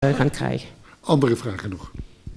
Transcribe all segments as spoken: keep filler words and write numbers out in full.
uh, gaan krijgen. Andere vragen nog?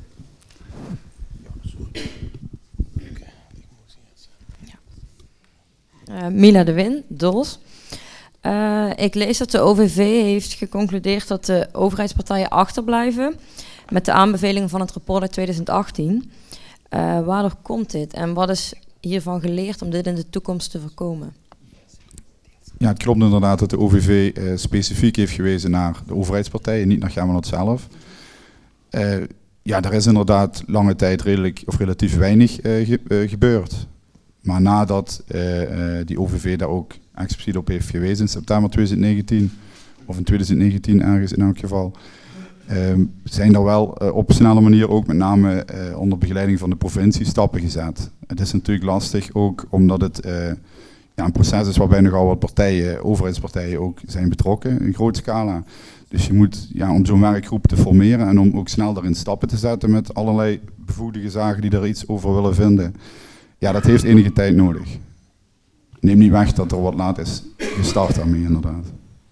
Uh, Mila de Win, D O S. Uh, ik lees dat de O V V heeft geconcludeerd dat de overheidspartijen achterblijven met de aanbevelingen van het rapport uit twintig achttien. Uh, waardoor komt dit en wat is hiervan geleerd om dit in de toekomst te voorkomen? Ja, het klopt inderdaad dat de O V V uh, specifiek heeft gewezen naar de overheidspartijen, niet naar Gemmelot zelf. Uh, ja, daar is inderdaad lange tijd redelijk of relatief weinig uh, ge uh, gebeurd. Maar nadat uh, uh, die O V V daar ook expliciet op heeft gewezen in september twintig negentien, of in twintig negentien ergens in elk geval, um, zijn er wel uh, op een snelle manier ook met name uh, onder begeleiding van de provincie stappen gezet. Het is natuurlijk lastig ook omdat het uh, ja, een proces is waarbij nogal wat partijen, overheidspartijen ook zijn betrokken in grote scala. Dus je moet, ja, om zo'n werkgroep te formeren en om ook snel daarin stappen te zetten met allerlei bevoegde gezagen die er iets over willen vinden. Ja, dat heeft enige tijd nodig. Neem niet weg dat er wat laat is gestart daarmee, inderdaad.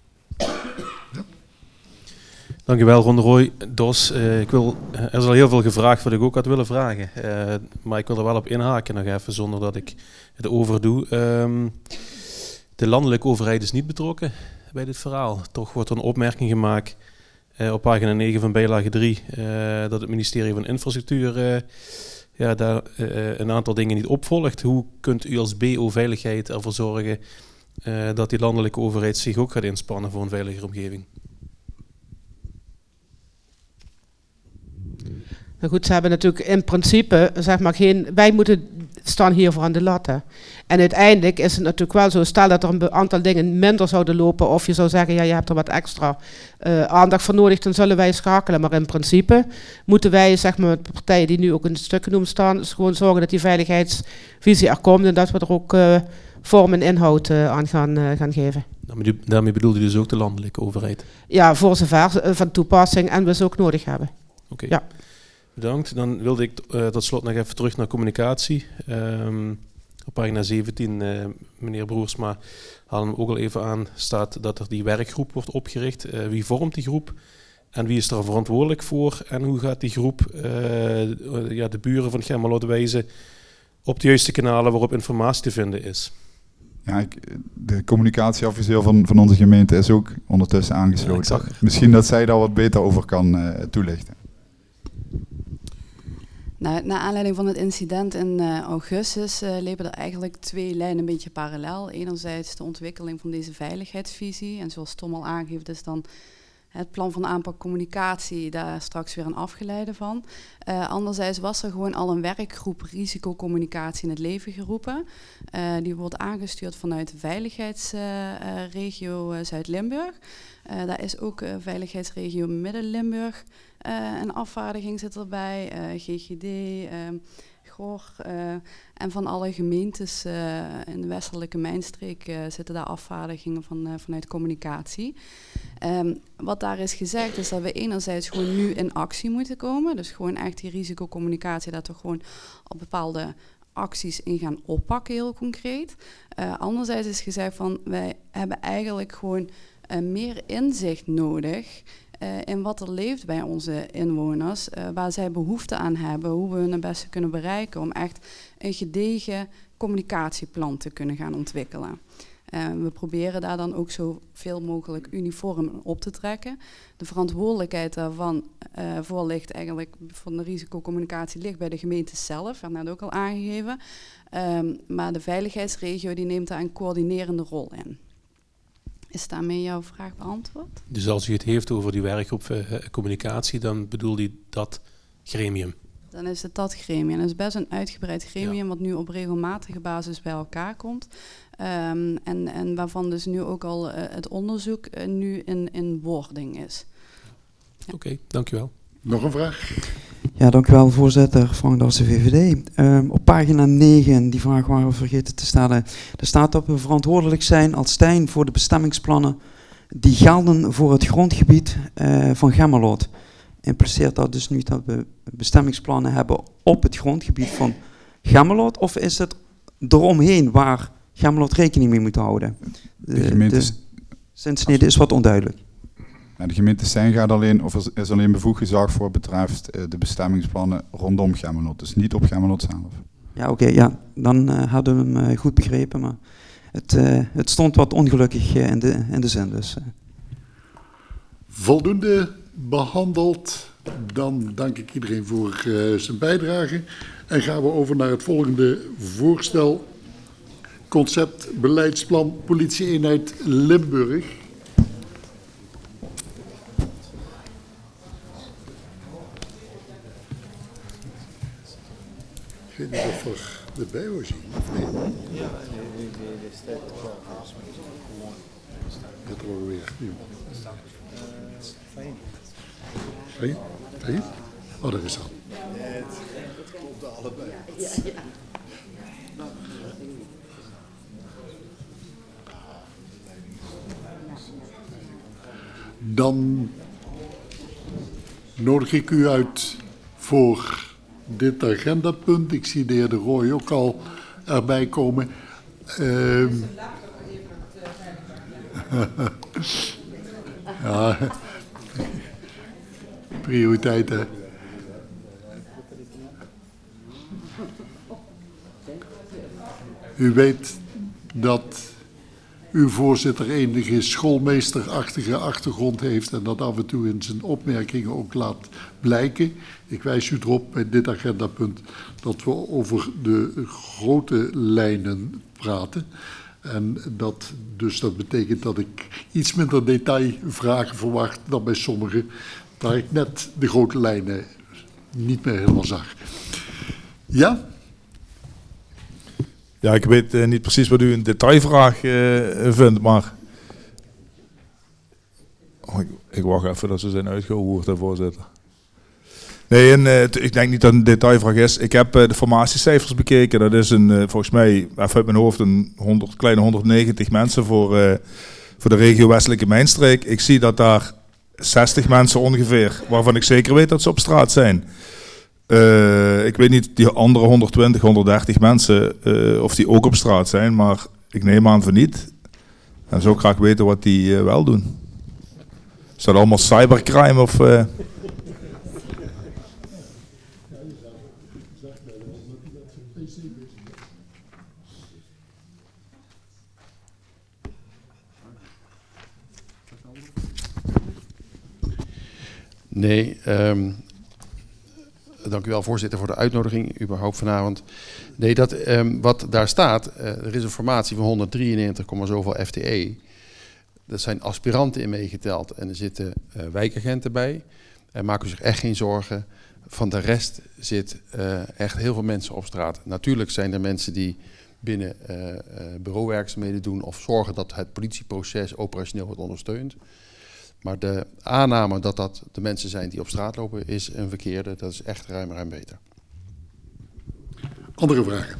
Dankjewel, Ron de Rooij. Dos, uh, ik wil, er is al heel veel gevraagd wat ik ook had willen vragen. Uh, maar ik wil er wel op inhaken nog even, zonder dat ik het overdoe. Um, de landelijke overheid is niet betrokken bij dit verhaal. Toch wordt er een opmerking gemaakt uh, op pagina negen van bijlage drie... Uh, dat het ministerie van Infrastructuur uh, ja, daar uh, een aantal dingen niet opvolgt. Hoe kunt u als B O-veiligheid ervoor zorgen uh, dat die landelijke overheid zich ook gaat inspannen voor een veiligere omgeving? Nou goed, ze hebben natuurlijk in principe, zeg maar, geen. Wij moeten staan hiervoor aan de latten. En uiteindelijk is het natuurlijk wel zo, stel dat er een aantal dingen minder zouden lopen, of je zou zeggen, ja, je hebt er wat extra uh, aandacht voor nodig, dan zullen wij schakelen. Maar in principe moeten wij, zeg maar, met partijen die nu ook in het stuk genoemd staan, dus gewoon zorgen dat die veiligheidsvisie er komt en dat we er ook uh, vorm en inhoud uh, aan gaan, uh, gaan geven. Daarmee bedoelde u dus ook de landelijke overheid? Ja, voor zover uh, van toepassing en we ze ook nodig hebben. Oké. Okay. Ja. Bedankt. Dan wilde ik uh, tot slot nog even terug naar communicatie. Um, op pagina zeventien, uh, meneer Broersma haalde hem ook al even aan, staat dat er die werkgroep wordt opgericht. Uh, wie vormt die groep en wie is er verantwoordelijk voor? En hoe gaat die groep uh, uh, ja, de buren van Gemmelot wijzen op de juiste kanalen waarop informatie te vinden is? Ja, ik, de communicatieadviseur van, van onze gemeente is ook ondertussen aangesloten. Ja, misschien dat zij daar wat beter over kan uh, toelichten. Nou, naar aanleiding van het incident in uh, augustus uh, liepen er eigenlijk twee lijnen een beetje parallel. Enerzijds de ontwikkeling van deze veiligheidsvisie. En zoals Tom al aangeeft is dan het plan van aanpak communicatie daar straks weer een afgeleide van. Uh, anderzijds was er gewoon al een werkgroep risicocommunicatie in het leven geroepen. Uh, die wordt aangestuurd vanuit de veiligheidsregio uh, uh, Zuid-Limburg. Uh, daar is ook uh, veiligheidsregio Midden-Limburg. Uh, een afvaardiging zit erbij, uh, G G D, uh, G O R. Uh, en van alle gemeentes uh, in de westelijke mijnstreek uh, zitten daar afvaardigingen van, uh, vanuit communicatie. Um, wat daar is gezegd is dat we enerzijds gewoon nu in actie moeten komen. Dus gewoon echt die risicocommunicatie, dat we gewoon op bepaalde acties in gaan oppakken, heel concreet. Uh, anderzijds is gezegd van wij hebben eigenlijk gewoon uh, meer inzicht nodig Uh, in wat er leeft bij onze inwoners, uh, waar zij behoefte aan hebben, hoe we hun het beste kunnen bereiken om echt een gedegen communicatieplan te kunnen gaan ontwikkelen. Uh, we proberen daar dan ook zoveel mogelijk uniform op te trekken. De verantwoordelijkheid daarvan uh, voor ligt eigenlijk van de risicocommunicatie ligt bij de gemeente zelf, werd net ook al aangegeven. Um, maar de veiligheidsregio die neemt daar een coördinerende rol in. Is daarmee jouw vraag beantwoord? Dus als u het heeft over die werkgroep uh, communicatie, dan bedoelt u dat gremium? Dan is het dat gremium. Het is best een uitgebreid gremium ja. wat nu op regelmatige basis bij elkaar komt. Um, en, en waarvan dus nu ook al uh, het onderzoek uh, nu in, in wording is. Ja. Oké, okay, dank u wel. Nog een vraag? Ja, dank u wel, voorzitter Frank Dassen, V V D. Um, op pagina negen, die vraag waren we vergeten te stellen. Er staat dat we verantwoordelijk zijn als Stijn voor de bestemmingsplannen die gelden voor het grondgebied uh, van Gemmelot. Impliceert dat dus nu dat we bestemmingsplannen hebben op het grondgebied van Gemmelot? Of is het eromheen waar Gemmelot rekening mee moet houden? De gemeente... De zinsnede is wat onduidelijk. En de gemeente Stijn gaat alleen, of is alleen bevoegd gezag voor betreft uh, de bestemmingsplannen rondom Gemmelot, dus niet op Gemmelot zelf. Ja, oké, okay, ja, dan uh, hadden we hem uh, goed begrepen, maar het, uh, het stond wat ongelukkig uh, in, de, in de zin dus. Uh. Voldoende behandeld. Dan dank ik iedereen voor uh, zijn bijdrage. En gaan we over naar het volgende voorstel. Concept beleidsplan politie-eenheid Limburg. Ik weet niet of er erbij wil zien, of nee? Ja, nee, nee, nee, dat staat er wel haast. Dat horen we weer. Fijn. Fijn? Fijn? Oh, daar is dat. Het klopt allebei. Ja, ja. Dan nodig ik u uit voor dit agendapunt. Ik zie de heer De Rooij ook al erbij komen. Uh, ja, prioriteiten. U weet dat uw voorzitter enige schoolmeesterachtige achtergrond heeft en dat af en toe in zijn opmerkingen ook laat blijken. Ik wijs u erop bij dit agendapunt dat we over de grote lijnen praten. En dat, dus dat betekent dat ik iets minder detailvragen verwacht dan bij sommigen, waar ik net de grote lijnen niet meer helemaal zag. Ja? Ja, ik weet uh, niet precies wat u een detailvraag uh, vindt, maar... Oh, ik, ik wacht even dat ze zijn uitgehoord, hè, voorzitter. Nee, en, uh, t- ik denk niet dat het een detailvraag is. Ik heb uh, de formatiecijfers bekeken. Dat is een, uh, volgens mij, even uit mijn hoofd, een honderd, kleine honderdnegentig mensen voor, uh, voor de regio Westelijke Mijnstreek. Ik zie dat daar zestig mensen ongeveer, waarvan ik zeker weet dat ze op straat zijn. Uh, ik weet niet, die andere honderdtwintig, honderddertig mensen, uh, of die ook op straat zijn, maar ik neem aan van niet. En zou ik graag weten wat die uh, wel doen. Is dat allemaal cybercrime of... Uh... Nee, um, dank u wel voorzitter voor de uitnodiging, überhaupt vanavond. Nee, dat, um, wat daar staat, uh, er is een formatie van honderddrieënnegentig komma zoveel F T E. Dat zijn aspiranten in meegeteld en er zitten uh, wijkagenten bij. En maak u zich echt geen zorgen, van de rest zit uh, echt heel veel mensen op straat. Natuurlijk zijn er mensen die binnen uh, uh, bureauwerkzaamheden doen of zorgen dat het politieproces operationeel wordt ondersteund. Maar de aanname dat dat de mensen zijn die op straat lopen is een verkeerde. Dat is echt ruim, ruim beter. Andere vragen?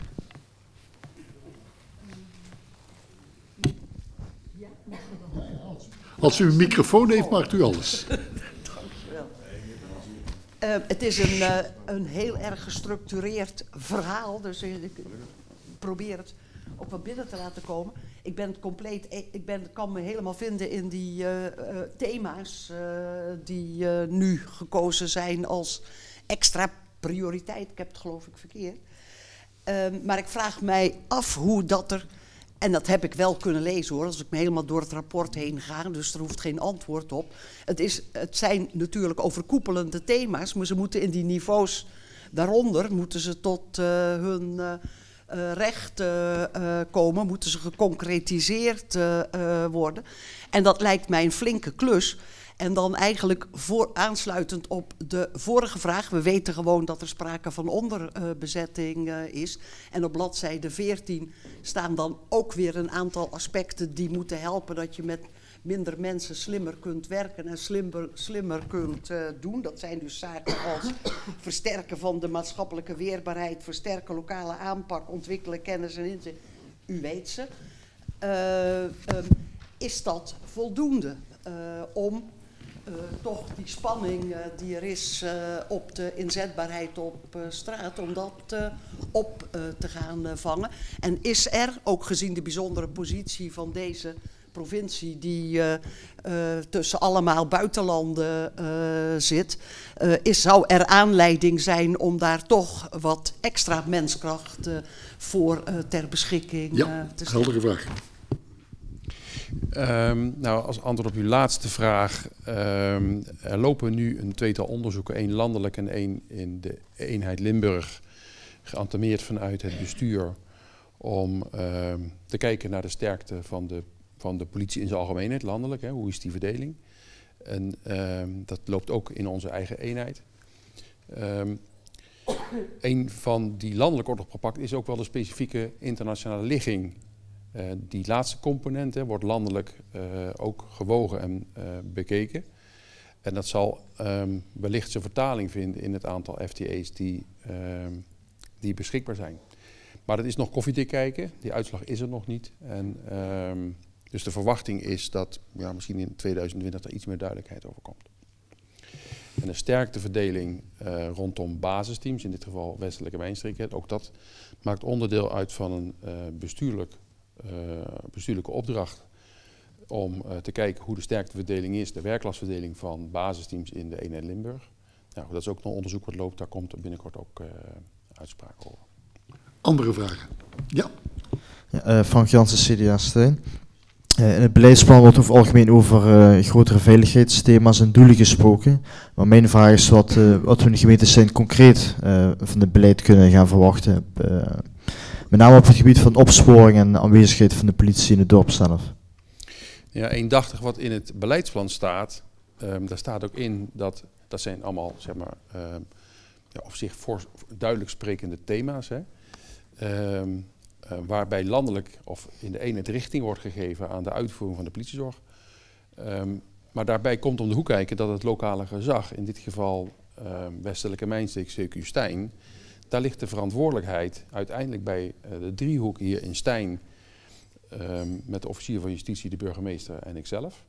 Als u een microfoon heeft, mag u alles. Dank u wel. Uh, het is een, uh, een heel erg gestructureerd verhaal, dus ik probeer het ook wat binnen te laten komen. Ik ben compleet, ik ben, kan me helemaal vinden in die uh, uh, thema's uh, die uh, nu gekozen zijn als extra prioriteit. Ik heb het geloof ik verkeerd. Uh, maar ik vraag mij af hoe dat er, en dat heb ik wel kunnen lezen hoor, als ik me helemaal door het rapport heen ga, dus er hoeft geen antwoord op. Het, is, het zijn natuurlijk overkoepelende thema's, maar ze moeten in die niveaus daaronder, moeten ze tot uh, hun... Uh, Uh, recht uh, uh, komen, moeten ze geconcretiseerd uh, uh, worden. En dat lijkt mij een flinke klus. En dan eigenlijk voor, aansluitend op de vorige vraag. We weten gewoon dat er sprake van onderbezetting uh, is. En op bladzijde veertien staan dan ook weer een aantal aspecten die moeten helpen dat je met minder mensen slimmer kunt werken en slimmer, slimmer kunt uh, doen. Dat zijn dus zaken als versterken van de maatschappelijke weerbaarheid, versterken lokale aanpak, ontwikkelen kennis en inzicht. U weet ze. Uh, um, is dat voldoende uh, om uh, toch die spanning uh, die er is uh, op de inzetbaarheid op uh, straat, om dat uh, op uh, te gaan uh, vangen? En is er, ook gezien de bijzondere positie van deze provincie die uh, uh, tussen allemaal buitenlanden uh, zit, uh, is, zou er aanleiding zijn om daar toch wat extra menskracht uh, voor uh, ter beschikking ja, uh, te stellen? heldere vraag. Um, nou, als antwoord op uw laatste vraag. Um, er lopen nu een tweetal onderzoeken, één landelijk en één in de eenheid Limburg, geantameerd vanuit het bestuur, om um, te kijken naar de sterkte van de, van de politie in zijn algemeenheid, landelijk. Hè, hoe is die verdeling? En um, dat loopt ook in onze eigen eenheid. Um, een van die landelijk wordt opgepakt is ook wel de specifieke internationale ligging. Uh, die laatste component hè, wordt landelijk uh, ook gewogen en uh, bekeken. En dat zal um, wellicht zijn vertaling vinden in het aantal F T E's die, um, die beschikbaar zijn. Maar dat is nog koffiedik kijken, die uitslag is er nog niet. En, um, dus de verwachting is dat ja, misschien in tweeduizend twintig er iets meer duidelijkheid over komt. En een sterkteverdeling uh, rondom basisteams, in dit geval Westelijke Mijnstreek, ook dat maakt onderdeel uit van een uh, bestuurlijk Uh, bestuurlijke opdracht om uh, te kijken hoe de sterkteverdeling is, de werklastverdeling van basisteams in de eenheid Limburg. Nou, dat is ook nog onderzoek wat loopt, daar komt er binnenkort ook uh, uitspraak over. Andere vragen? Ja. ja uh, Frank Jansen, C D A Stijn. Uh, in het beleidsplan wordt over het algemeen over uh, grotere veiligheidsthema's en doelen gesproken. Maar mijn vraag is wat, uh, wat we in de gemeente zijn concreet uh, van het beleid kunnen gaan verwachten. Uh, Met name op het gebied van opsporing en aanwezigheid van de politie in het dorp zelf. Ja, eendrachtig wat in het beleidsplan staat, um, daar staat ook in dat, dat zijn allemaal, zeg maar, um, ja, op zich voor, duidelijk sprekende thema's. Hè, um, uh, waarbij landelijk of in de eenheid richting wordt gegeven aan de uitvoering van de politiezorg. Um, maar daarbij komt om de hoek kijken dat het lokale gezag, in dit geval um, Westelijke Mijnstreek, C Q Stijn, daar ligt de verantwoordelijkheid uiteindelijk bij uh, de driehoek hier in Stijn, um, met de officier van justitie, de burgemeester en ikzelf.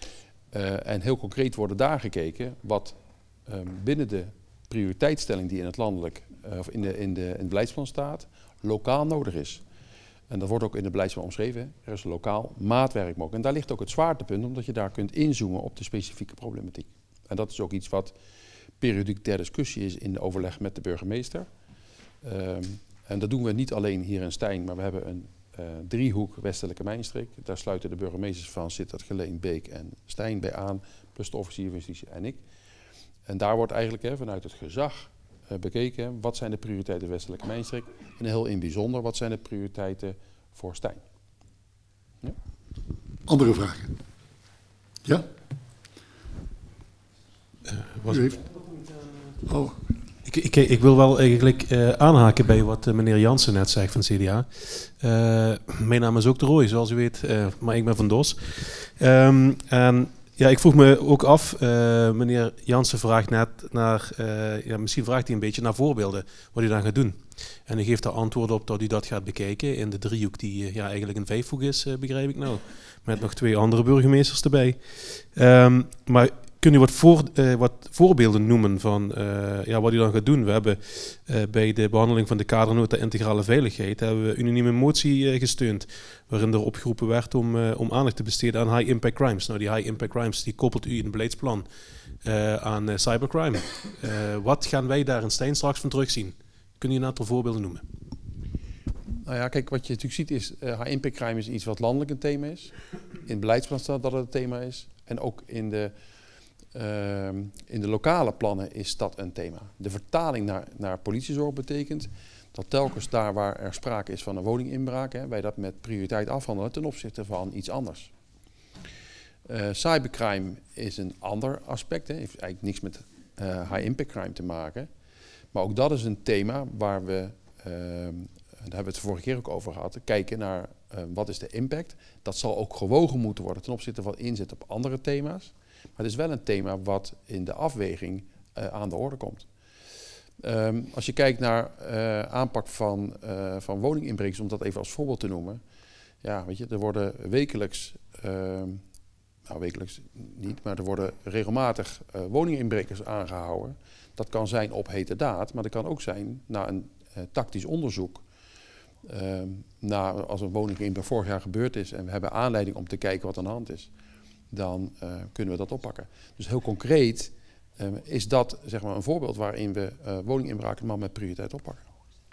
Uh, en heel concreet worden daar gekeken wat um, binnen de prioriteitsstelling die in het landelijk, uh, of in, de, in, de, in het beleidsplan staat, lokaal nodig is. En dat wordt ook in het beleidsplan omschreven. Er is lokaal maatwerk mogelijk. En daar ligt ook het zwaartepunt, omdat je daar kunt inzoomen op de specifieke problematiek. En dat is ook iets wat periodiek ter discussie is in de overleg met de burgemeester. Um, en dat doen we niet alleen hier in Stijn, maar we hebben een uh, driehoek Westelijke Mijnstreek. Daar sluiten de burgemeesters van Sittard, Geleen, Beek en Stijn bij aan, plus de officier van justitie en ik. En daar wordt eigenlijk hè, vanuit het gezag uh, bekeken, wat zijn de prioriteiten Westelijke Mijnstreek en heel in bijzonder, wat zijn de prioriteiten voor Stijn. Ja? Andere vragen? Ja? Uh, was U heeft... Oh. Ik, ik, ik wil wel eigenlijk uh, aanhaken bij wat uh, meneer Jansen net zegt van C D A. Uh, mijn naam is ook de Rooij, zoals u weet, uh, maar ik ben van Dos. Um, en ja, ik vroeg me ook af, uh, meneer Jansen vraagt net naar, uh, ja, misschien vraagt hij een beetje naar voorbeelden, wat u dan gaat doen. En u geeft daar antwoord op dat u dat gaat bekijken in de driehoek die uh, ja, eigenlijk een vijfhoek is, uh, begrijp ik nou. Met nog twee andere burgemeesters erbij. Um, maar kun je wat, voor, uh, wat voorbeelden noemen van uh, ja, wat u dan gaat doen? We hebben uh, bij de behandeling van de kadernota integrale veiligheid hebben we unanieme motie uh, gesteund, waarin er opgeroepen werd om, uh, om aandacht te besteden aan high impact crimes. Nou, die high impact crimes die koppelt u in het beleidsplan uh, aan uh, cybercrime. Uh, wat gaan wij daar in Stijn straks van terugzien? Kun je een aantal voorbeelden noemen? Nou ja, kijk, wat je natuurlijk ziet is, uh, high impact crime is iets wat landelijk een thema is. In het beleidsplan staat dat het een thema is. En ook in de Uh, in de lokale plannen is dat een thema. De vertaling naar, naar politiezorg betekent dat telkens daar waar er sprake is van een woninginbraak, hè, wij dat met prioriteit afhandelen ten opzichte van iets anders. Uh, cybercrime is een ander aspect, hè, heeft eigenlijk niks met uh, high impact crime te maken. Maar ook dat is een thema waar we, uh, daar hebben we het de vorige keer ook over gehad, kijken naar uh, wat is de impact. Dat zal ook gewogen moeten worden ten opzichte van inzet op andere thema's. Maar het is wel een thema wat in de afweging uh, aan de orde komt. Um, als je kijkt naar uh, aanpak van, uh, van woninginbrekers, om dat even als voorbeeld te noemen. Ja, weet je, er worden wekelijks, uh, nou wekelijks niet, maar er worden regelmatig uh, woninginbrekers aangehouden. Dat kan zijn op hete daad, maar dat kan ook zijn na een uh, tactisch onderzoek uh, na, als een woninginbraak vorig jaar gebeurd is en we hebben aanleiding om te kijken wat aan de hand is, dan uh, kunnen we dat oppakken. Dus heel concreet uh, is dat zeg maar, een voorbeeld waarin we uh, woninginbraken maar met prioriteit oppakken.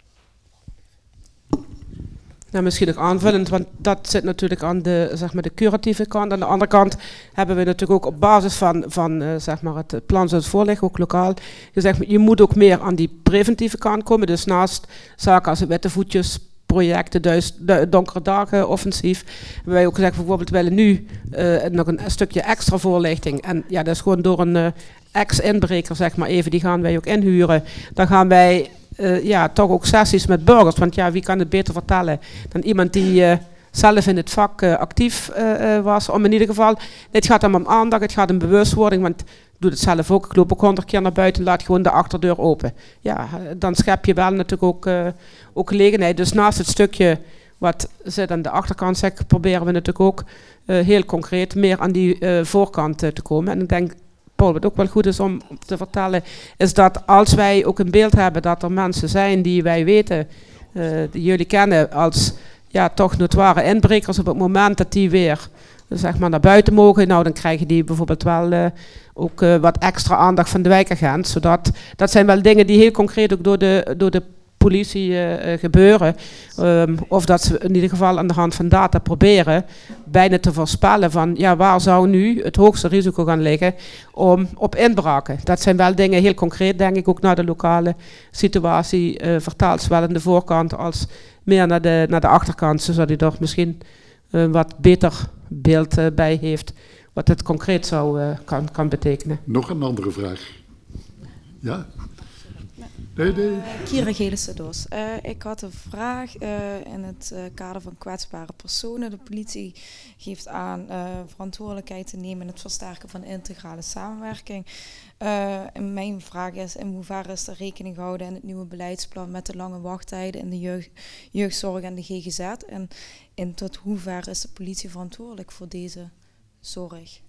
Nou, misschien nog aanvullend, want dat zit natuurlijk aan de, zeg maar, de curatieve kant. Aan de andere kant hebben we natuurlijk ook op basis van, van uh, zeg maar het plan zoals het voorliggen, ook lokaal, gezegd, je moet ook meer aan die preventieve kant komen. Dus naast zaken als het witte voetjes project, de, duis, de donkere dagen offensief, hebben wij ook gezegd, bijvoorbeeld willen nu uh, nog een, een stukje extra voorlichting. En ja, dat is gewoon door een uh, ex-inbreker, zeg maar even, die gaan wij ook inhuren. Dan gaan wij Uh, ja, toch ook sessies met burgers. Want ja, wie kan het beter vertellen dan iemand die uh, zelf in het vak uh, actief uh, uh, was. Om in ieder geval, het gaat hem om aandacht, het gaat om bewustwording. Want ik doe het zelf ook, ik loop ook honderd keer naar buiten, laat gewoon de achterdeur open. Ja, dan schep je wel natuurlijk ook, uh, ook gelegenheid. Dus naast het stukje wat zit aan de achterkant, zeg, proberen we natuurlijk ook uh, heel concreet meer aan die uh, voorkant uh, te komen. En ik denk, Paul, wat ook wel goed is om te vertellen, is dat als wij ook een beeld hebben dat er mensen zijn die wij weten, uh, die jullie kennen als ja, toch notoire inbrekers, op het moment dat die weer zeg maar, naar buiten mogen, nou dan krijgen die bijvoorbeeld wel uh, ook uh, wat extra aandacht van de wijkagent. Zodat, dat zijn wel dingen die heel concreet ook door de, door de politie uh, uh, gebeuren. Um, of dat ze in ieder geval aan de hand van data proberen bijna te voorspellen van ja, waar zou nu het hoogste risico gaan liggen om op inbraken. Dat zijn wel dingen heel concreet, denk ik, ook naar de lokale situatie uh, vertaald, zowel aan de voorkant als meer naar de, naar de achterkant, zodat hij er misschien een uh, wat beter beeld uh, bij heeft wat het concreet zou uh, kan, kan betekenen. Nog een andere vraag. Ja? Nee, nee. Uh, Kira Gelissen-Dos. Uh, ik had een vraag uh, in het uh, kader van kwetsbare personen. De politie geeft aan uh, verantwoordelijkheid te nemen in het versterken van integrale samenwerking. Uh, en mijn vraag is, in hoeverre is er rekening gehouden in het nieuwe beleidsplan met de lange wachttijden in de jeugd, jeugdzorg en de G G Z? En, en tot hoever is de politie verantwoordelijk voor deze zorg?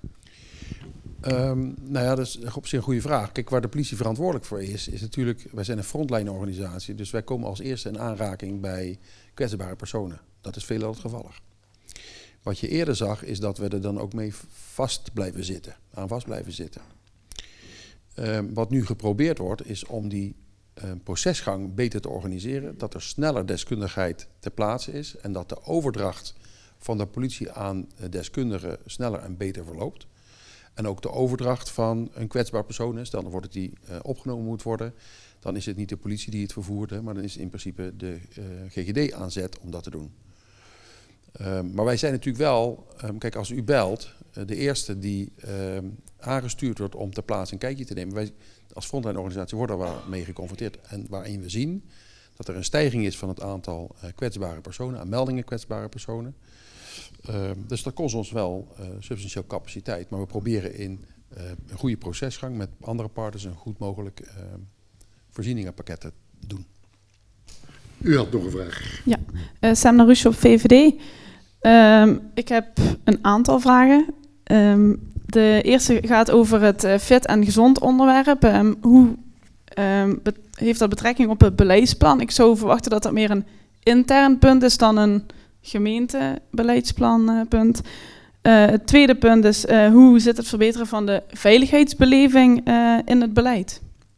Um, nou ja, dat is op zich een goede vraag. Kijk, waar de politie verantwoordelijk voor is, is natuurlijk, wij zijn een frontline-organisatie, dus wij komen als eerste in aanraking bij kwetsbare personen. Dat is veelal het gevallig. Wat je eerder zag, is dat we er dan ook mee vast blijven zitten, aan vast blijven zitten. Um, wat nu geprobeerd wordt, is om die um, procesgang beter te organiseren, dat er sneller deskundigheid ter plaatse is en dat de overdracht van de politie aan deskundigen sneller en beter verloopt. En ook de overdracht van een kwetsbaar persoon is. Dan wordt het die uh, opgenomen moet worden. Dan is het niet de politie die het vervoert, hè, maar dan is het in principe de uh, G G D aanzet om dat te doen. Um, maar wij zijn natuurlijk wel, um, kijk als u belt, uh, de eerste die um, aangestuurd wordt om ter plaatse een kijkje te nemen. Wij als frontline organisatie worden daar mee geconfronteerd. En waarin we zien dat er een stijging is van het aantal uh, kwetsbare personen, aan meldingen kwetsbare personen. Uh, dus dat kost ons wel uh, substantieel capaciteit. Maar we proberen in uh, een goede procesgang met andere partners een goed mogelijk uh, voorzieningenpakket te doen. U had nog een vraag. Ja, uh, Semna Rusje op V V D. Um, ik heb een aantal vragen. Um, de eerste gaat over het uh, fit en gezond onderwerp. Um, hoe um, be- heeft dat betrekking op het beleidsplan? Ik zou verwachten dat dat meer een intern punt is dan een gemeentebeleidsplanpunt. Uh, het tweede punt is, uh, hoe zit het verbeteren van de veiligheidsbeleving uh, in het beleid?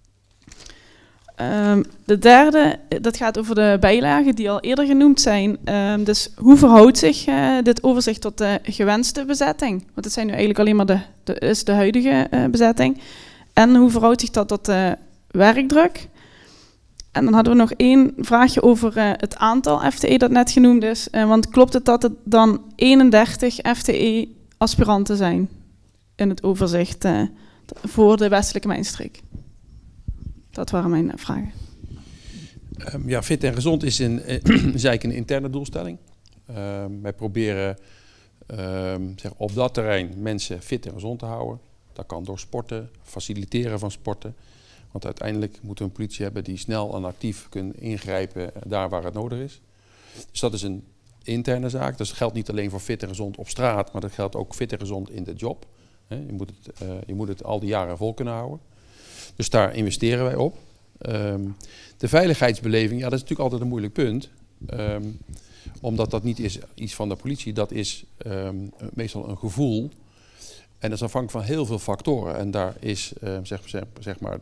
Um, de derde, dat gaat over de bijlagen die al eerder genoemd zijn. Um, dus hoe verhoudt zich uh, dit overzicht tot de gewenste bezetting? Want het zijn nu eigenlijk alleen maar de, de, is de huidige uh, bezetting. En hoe verhoudt zich dat tot de werkdruk? En dan hadden we nog één vraagje over uh, het aantal F T E dat net genoemd is. Uh, want klopt het dat het dan eenendertig F T E-aspiranten zijn in het overzicht uh, voor de westelijke mijnstreek? Dat waren mijn uh, vragen. Um, ja, fit en gezond is, een, is eigenlijk een interne doelstelling. Um, wij proberen um, zeg, op dat terrein mensen fit en gezond te houden. Dat kan door sporten, faciliteren van sporten. Want uiteindelijk moeten we een politie hebben die snel en actief kan ingrijpen daar waar het nodig is. Dus dat is een interne zaak. Dus dat geldt niet alleen voor fit en gezond op straat, maar dat geldt ook fit en gezond in de job. Je moet het, uh, je moet het al die jaren vol kunnen houden. Dus daar investeren wij op. Um, de veiligheidsbeleving, ja, dat is natuurlijk altijd een moeilijk punt. Um, omdat dat niet is iets van de politie, dat is um, meestal een gevoel. En dat is afhankelijk van heel veel factoren. En daar is uh, zeg, zeg, zeg maar